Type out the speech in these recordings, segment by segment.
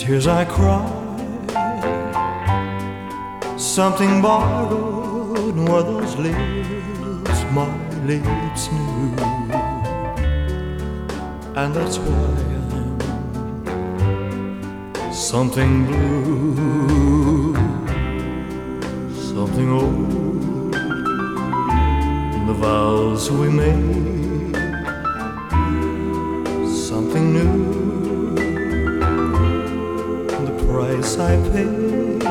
tears I cried, something borrowed were those lips my lips knew, and that's why I'm something blue, something old. The vows we made, something new. The price I paid,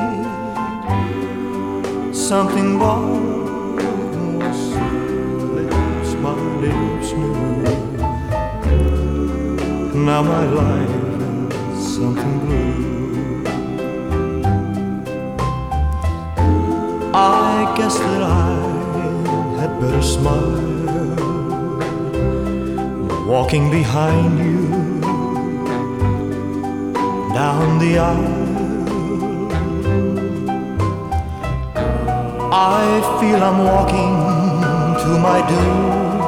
something borrowed was lips my lips knew. Now my life is something blue. I guess that I had better smile, walking behind you down the aisle. I feel I'm walking to my doom.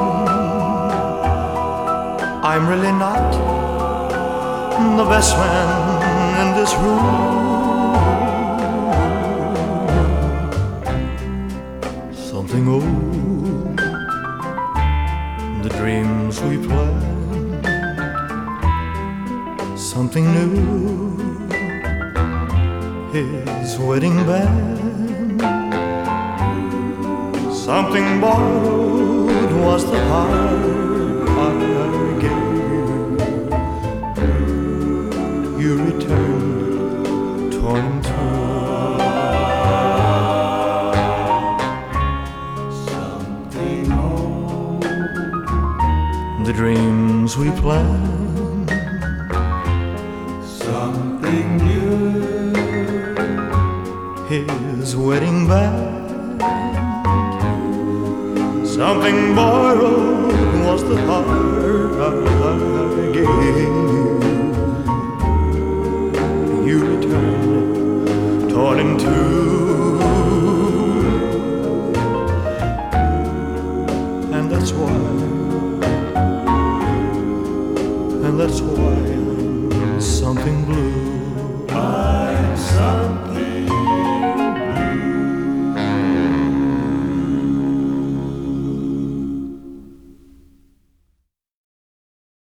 I'm really not the best man in this room. Something old, the dreams we planned, something new, his wedding band, something borrowed was the heart I gave you. You returned torn in two. The dreams we planned, something new, his wedding band, something borrowed was the heart I gave